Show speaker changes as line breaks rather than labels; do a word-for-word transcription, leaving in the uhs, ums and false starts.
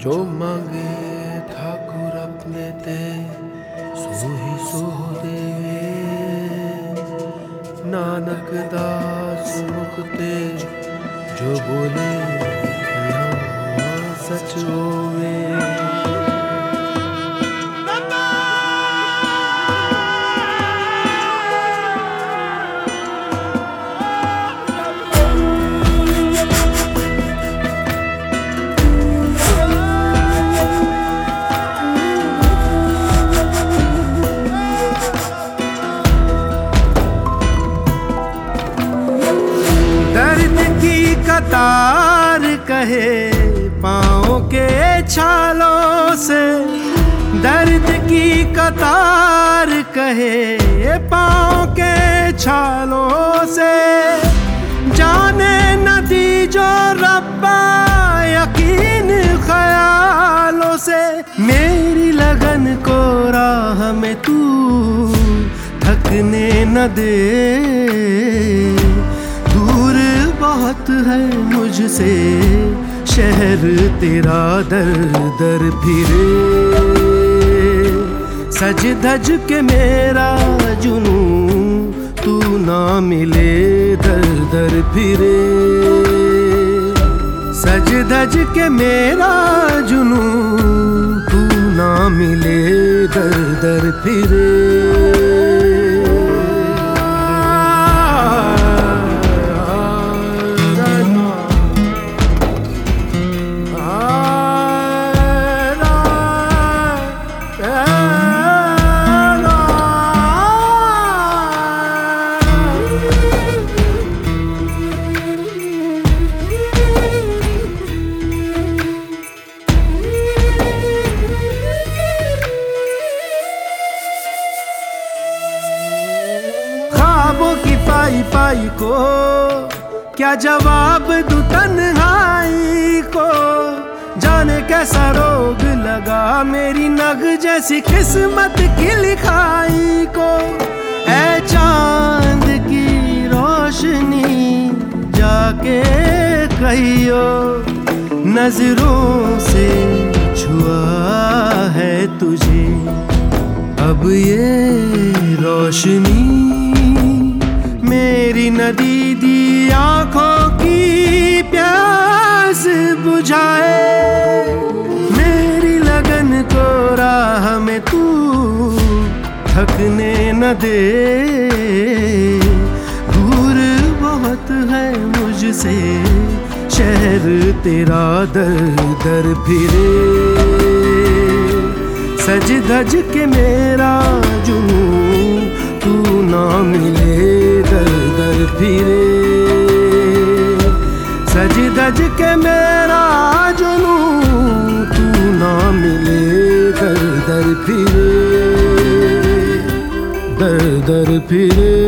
जो मांगे ठाकुर अपने ते सो ही सो देवे। नानक दास मुख ते जो बोले यहाँ सच होवे। कतार कहे पाँव के छालों से, दर्द की कतार कहे पाँव के छालों से। जाने नदी जो रब्बा यकीन ख्यालों से। मेरी लगन को राह में तू थकने न दे। दूर बहुत है मुझसे शहर तेरा, दर दर फिरे। सज धज के मेरा जुनू तू ना मिले, दर दर फिरे। सज धज के मेरा जुनू तू ना मिले, दर दर फिरे। की पाई पाई को क्या जवाब दूं तन्हाई को। जाने कैसा रोग लगा मेरी नग जैसी किस्मत की लिखाई को। ऐ चांद की रोशनी जाके कहियो, नजरों से छुआ है तुझे अब ये रोशनी। मेरी नदी दी आँखों की प्यास बुझाए। मेरी लगन को राह में तू थकने न दे। दूर बहुत है मुझसे शहर तेरा, दर दर फिरे। सज धज के मेरा जुनू तू ना मिले, दर दर फिरे। सज धज के मेरा जुनू तू ना मिले, दर दर फिरे, दर दर फिरे।